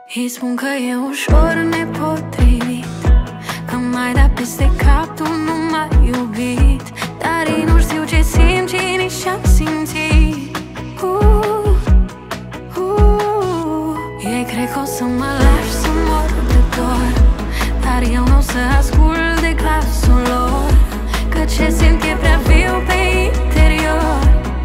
Îi spun că e ușor nepotrivit, că mai dat peste cap, tu nu m-ai iubit. Dar ei nu știu ce simt, ce nici și-am simțit. Ei cred că o să mă lași să mor de dor, dar eu nu o să ascult de glasul lor, că ce simt e prea viu pe interior.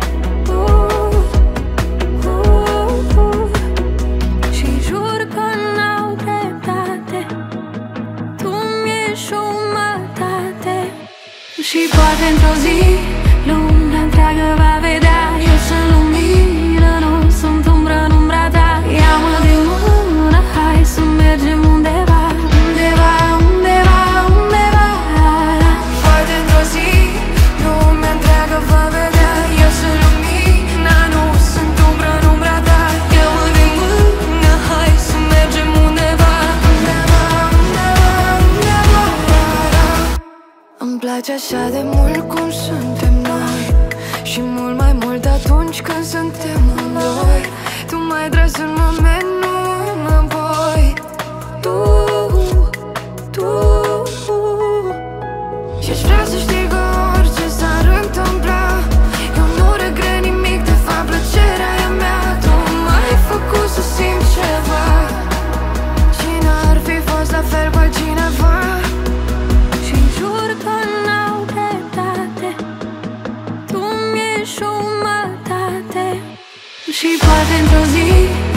Și jur că n-au dreptate, tu mi-ești jumătate. Și poate într-o zi lumea întreagă va vedea, eu sunt lumină, nu sunt umbră în umbra ta. Ia-mă de mână, hai să mergem undeva, undeva, undeva, undeva. Poate într-o zi lumea întreagă va vedea, eu sunt lumină, nu sunt umbră în umbra ta. Ia-mă de mână, hai să mergem undeva, undeva, undeva, undeva. Îmi place așa de mult cum suntem noi, și mult mai mult atunci când suntem amândoi. Tu m-ai tras în moment, nu înapoi. Tu Și-aș vrea să știi că orice s-ar întâmpla, eu nu regret nimic, de fapt plăcerea e a mea. Tu m-ai făcut să simt ceva, cine ar fi fost la fel cu altcineva. Și jur că n-au dreptate, tu mi-ești jumătate. Și poate într-o zi